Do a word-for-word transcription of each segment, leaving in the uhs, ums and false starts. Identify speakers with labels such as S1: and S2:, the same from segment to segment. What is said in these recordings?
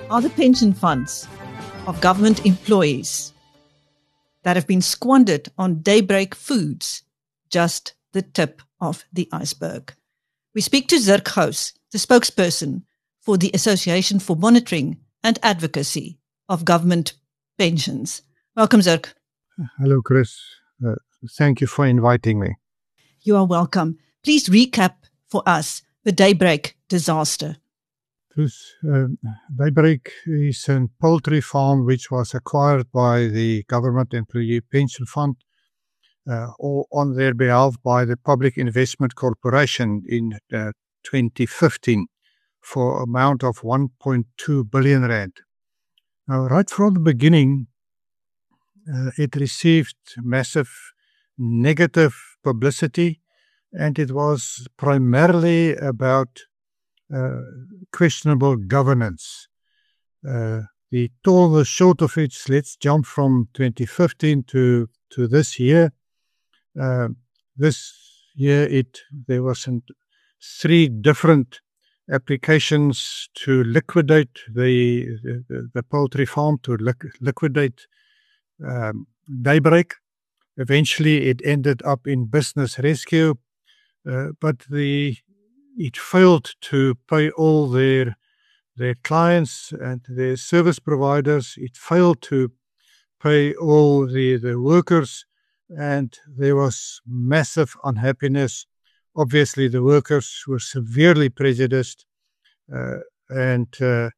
S1: Are the pension funds of government employees that have been squandered on Daybreak Foods just the tip of the iceberg? We speak to Zirk Gous, the spokesperson for the Association for Monitoring and Advocacy of Government Pensions. Welcome, Zirk.
S2: Hello, Chris. Uh, thank you for inviting me.
S1: You are welcome. Please recap for us the Daybreak disaster.
S2: This, uh, Daybreak is a poultry farm which was acquired by the Government Employee Pension Fund uh, or on their behalf by the Public Investment Corporation in uh, twenty fifteen for an amount of one point two billion rand. Now, right from the beginning, uh, it received massive negative publicity, and it was primarily about Uh, questionable governance. Uh, the tall, the short of it, let's jump from twenty fifteen to, to this year. Uh, this year, it there was an, three different applications to liquidate the the, the poultry farm, to li liquidate um, Daybreak. Eventually, it ended up in business rescue, uh, but the it failed to pay all their their clients and their service providers. It failed to pay all the, the workers, and there was massive unhappiness. Obviously, the workers were severely prejudiced, uh, and uh,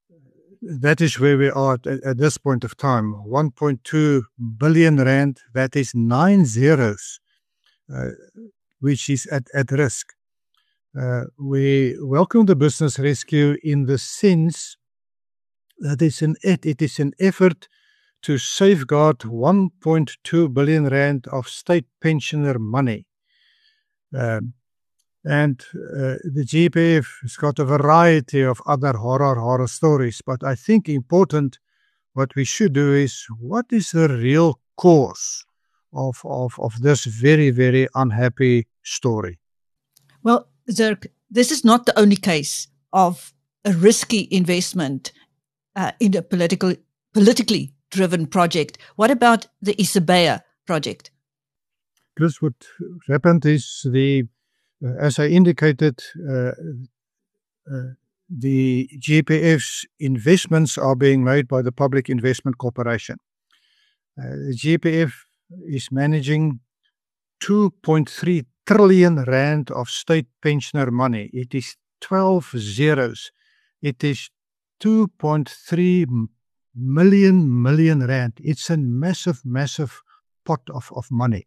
S2: that is where we are at, at this point of time. one point two billion rand, that is nine zeros, uh, which is at, at risk. Uh, we welcome the business rescue in the sense that it's an, it, it is an effort to safeguard one point two billion rand of state pensioner money. Um, and uh, the G P F has got a variety of other horror, horror stories, but I think important what we should do is, what is the real cause of, of, of this very, very unhappy story?
S1: Well, Zirk, this is not the only case of a risky investment uh, in a political, politically driven project. What about the Isibaya project?
S2: Chris, what happened is, the, uh, as I indicated, uh, uh, the G P F's investments are being made by the Public Investment Corporation. Uh, the G P F is managing two point three trillion rand of state pensioner money. It is twelve zeros. It is two point three million million rand. It's a massive, massive pot of, of money.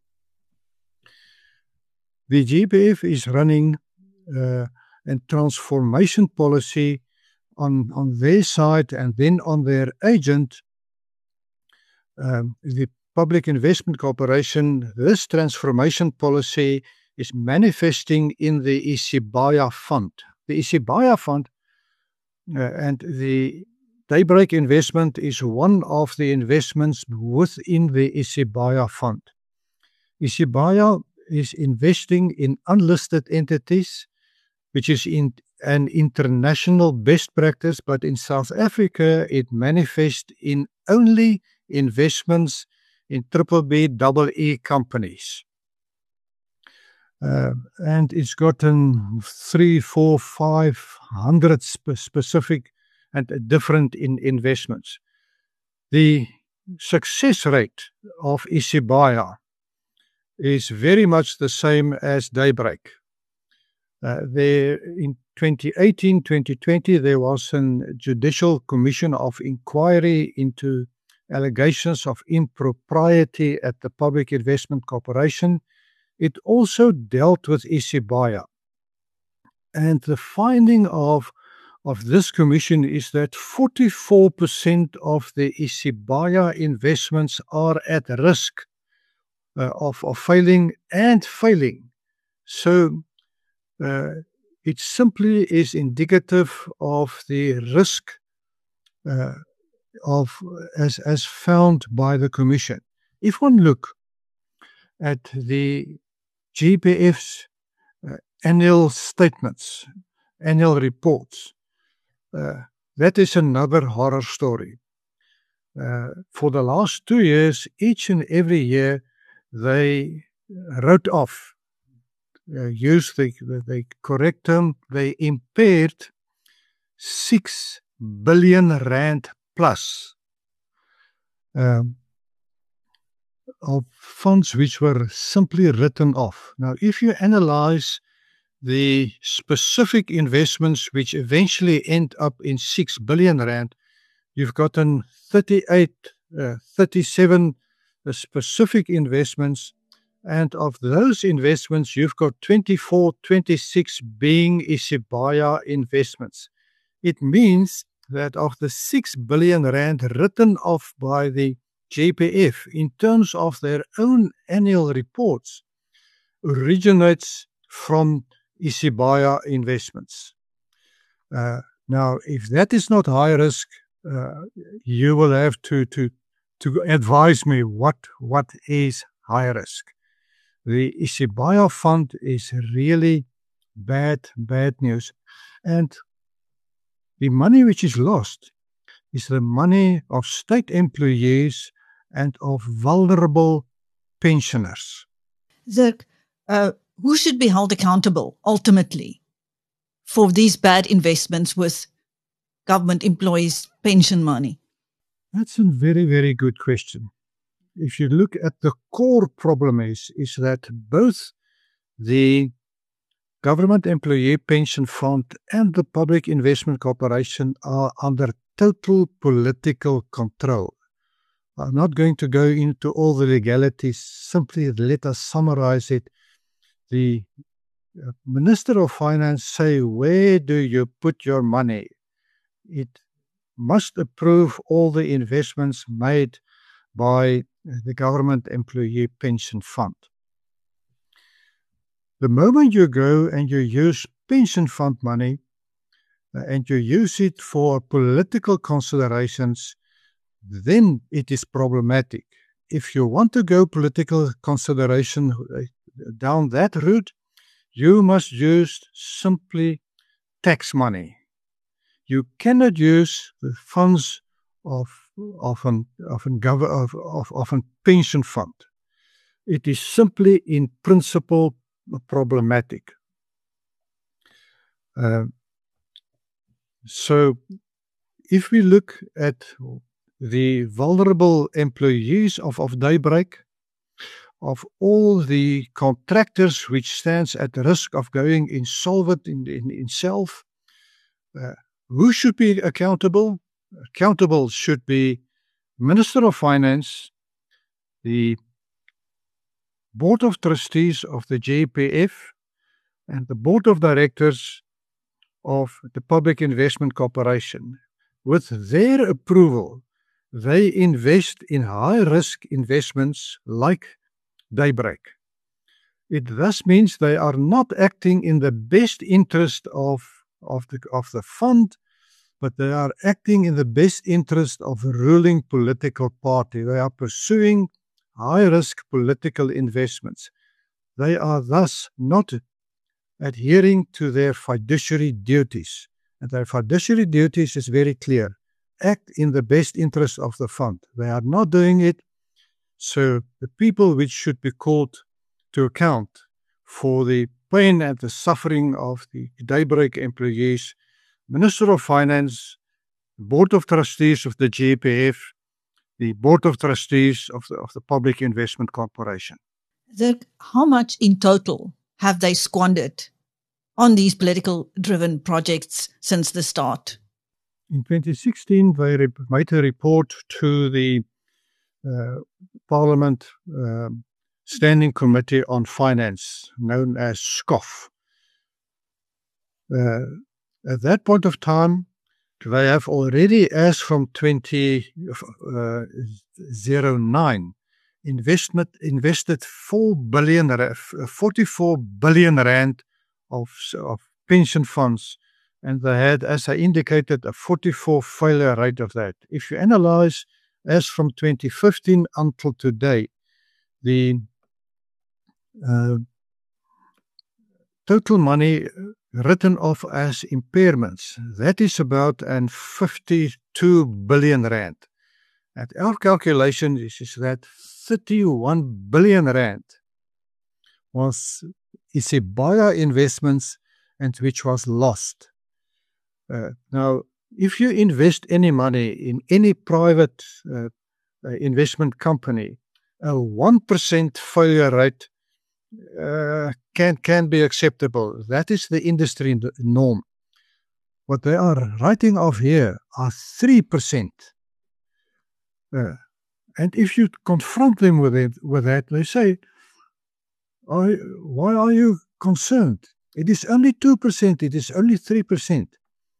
S2: The G P F is running uh, a transformation policy on, on their side, and then on their agent, um, the Public Investment Corporation. This transformation policy is manifesting in the Isibaya Fund. The Isibaya Fund uh, and the Daybreak investment is one of the investments within the Isibaya Fund. Isibaya is investing in unlisted entities, which is in an international best practice, but in South Africa it manifests in only investments in triple B, double E companies. Uh, and it's gotten three, four, five hundred spe specific and different in investments. The success rate of Isibaya is very much the same as Daybreak. Uh, there in twenty eighteen, twenty twenty, there was a judicial commission of inquiry into allegations of impropriety at the Public Investment Corporation. It also dealt with Isibaya. And the finding of, of this commission is that forty-four percent of the Isibaya investments are at risk uh, of, of failing and failing. So uh, it simply is indicative of the risk uh, of as, as found by the commission. If one look at the G P F's uh, annual statements, annual reports, uh, that is another horror story. Uh, for the last two years, each and every year, they wrote off, uh, use the, the, the correct term, they impaired six billion rand plus um, of funds which were simply written off. Now, if you analyze the specific investments which eventually end up in six billion rand, you've gotten thirty-eight, uh, thirty-seven uh, specific investments, and of those investments, you've got twenty-four, twenty-six being Isibaya investments. It means that of the six billion rand written off by the J P F in terms of their own annual reports originates from Isibaya investments. Uh, now, if that is not high risk, uh, you will have to, to, to advise me what, what is high risk. The Isibaya fund is really bad, bad news. And the money which is lost is the money of state employees and of vulnerable pensioners.
S1: Zirk, uh, who should be held accountable ultimately for these bad investments with government employees' pension money?
S2: That's a very, very good question. If you look at the core problem is, is that both the Government Employee Pension Fund and the Public Investment Corporation are under total political control. I'm not going to go into all the legalities, simply let us summarize it. The Minister of Finance say, where do you put your money? It must approve all the investments made by the Government Employee Pension Fund. The moment you go and you use pension fund money uh, and you use it for political considerations, then it is problematic. If you want to go political consideration uh, down that route, you must use simply tax money. You cannot use the funds of of an of an gov- of, of, of a pension fund. It is simply in principle problematic. Uh, so, if we look at the vulnerable employees of, of Daybreak, of all the contractors which stands at risk of going insolvent in, in itself, uh, who should be accountable? Accountable should be Minister of Finance, the Board of Trustees of the J P F, and the Board of Directors of the Public Investment Corporation. With their approval, they invest in high-risk investments like Daybreak. It thus means they are not acting in the best interest of, of, the, of the fund, but they are acting in the best interest of the ruling political party. They are pursuing high-risk political investments. They are thus not adhering to their fiduciary duties. And their fiduciary duties is very clear. Act in the best interest of the fund. They are not doing it. So the people which should be called to account for the pain and the suffering of the Daybreak employees, Minister of Finance, Board of Trustees of the J P F, the Board of Trustees of the, of the Public Investment Corporation.
S1: Zirk, how much in total have they squandered on these political-driven projects since the start?
S2: In twenty sixteen, they re- made a report to the uh, Parliament uh, Standing Committee on Finance, known as SCOF. Uh, at that point of time, they have already, as from twenty oh nine, investment, invested four billion, forty-four billion rand of, of pension funds, and they had, as I indicated, a forty-four failure rate of that. If you analyze, as from twenty fifteen until today, the uh, total money written off as impairments. That is about an fifty-two billion rand. At our calculation is, is that thirty-one billion rand was Isibaya investments and which was lost. Uh, now, if you invest any money in any private uh, uh, investment company, a one percent failure rate uh, can, can be acceptable. That is the industry norm. What they are writing off here are three percent. Uh, and if you confront them with it, with that, they say, I, why are you concerned? It is only two percent, it is only three percent.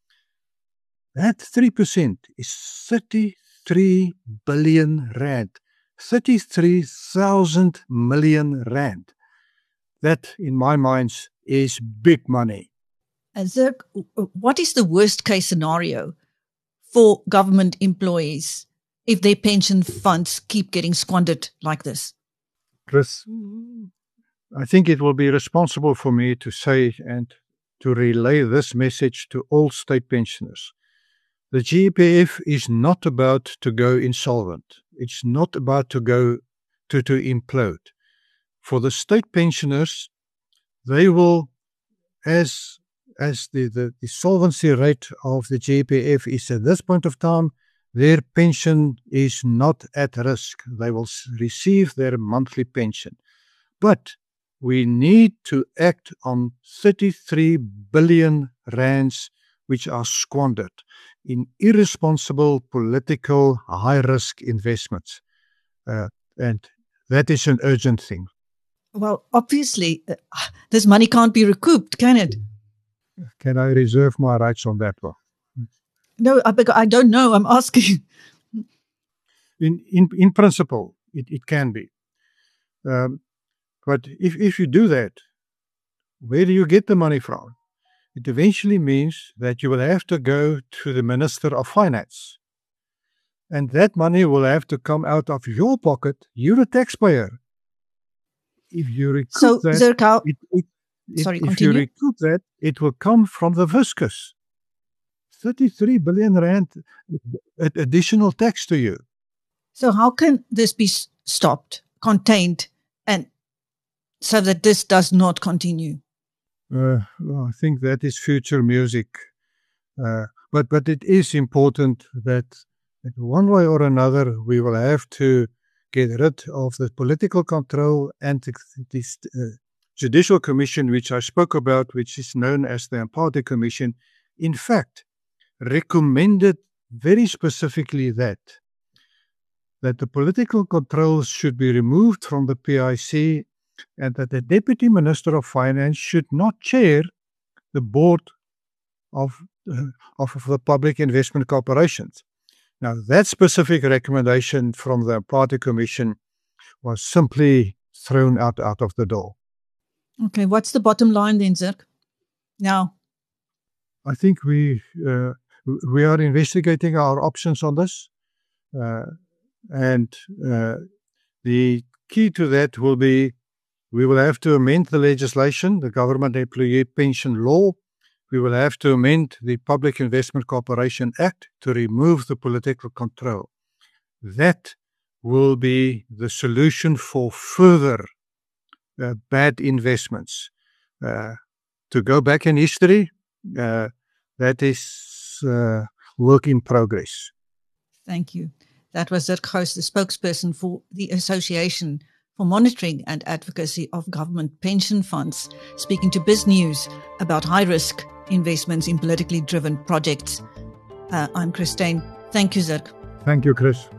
S2: That three percent is thirty-three billion rand, thirty-three thousand million rand. That, in my mind, is big money.
S1: And Zirk, what is the worst case scenario for government employees if their pension funds keep getting squandered like this?
S2: Chris, I think it will be responsible for me to say and to relay this message to all state pensioners. The G E P F is not about to go insolvent. It's not about to go to, to implode. For the state pensioners, they will, as, as the, the, the solvency rate of the G E P F is at this point of time, their pension is not at risk. They will receive their monthly pension. But we need to act on thirty-three billion rands which are squandered in irresponsible political high-risk investments. Uh, and that is an urgent thing.
S1: Well, obviously, uh, this money can't be recouped, can it?
S2: Can I reserve my rights on that one?
S1: No, I, I don't know. I'm asking.
S2: In in, in principle, it, it can be. Um, but if, if you do that, where do you get the money from? It eventually means that you will have to go to the Minister of Finance. And that money will have to come out of your pocket. You're a taxpayer. If you recoup
S1: so,
S2: that,
S1: Zirk,
S2: it, it, it,
S1: sorry,
S2: if
S1: continue.
S2: you recoup that, it will come from the fiscus. thirty-three billion rand additional tax to you.
S1: So how can this be stopped, contained, and so that this does not continue?
S2: Uh, well, I think that is future music. Uh, but, but it is important that, that one way or another we will have to get rid of the political control and the, this uh, Judicial Commission, which I spoke about, which is known as the Mpati Commission, in fact, recommended very specifically that, that the political controls should be removed from the P I C and that the Deputy Minister of Finance should not chair the board of, uh, of the public investment corporations. Now, that specific recommendation from the Mpati Commission was simply thrown out, out of the door.
S1: Okay, what's the bottom line then, Zirk? Now,
S2: I think we uh, we are investigating our options on this, uh, and uh, the key to that will be we will have to amend the legislation, the Government Employee Pension Law. We will have to amend the Public Investment Corporation Act to remove the political control. That will be the solution for further uh, bad investments. Uh, to go back in history, uh, that is uh, work in progress.
S1: Thank you. That was Zirk Gous, the spokesperson for the Association for Monitoring and Advocacy of Government Pension Funds, speaking to Biz News about high-risk investments in politically driven projects. Uh, I'm Christine. Thank you, Zirk.
S2: Thank you, Chris.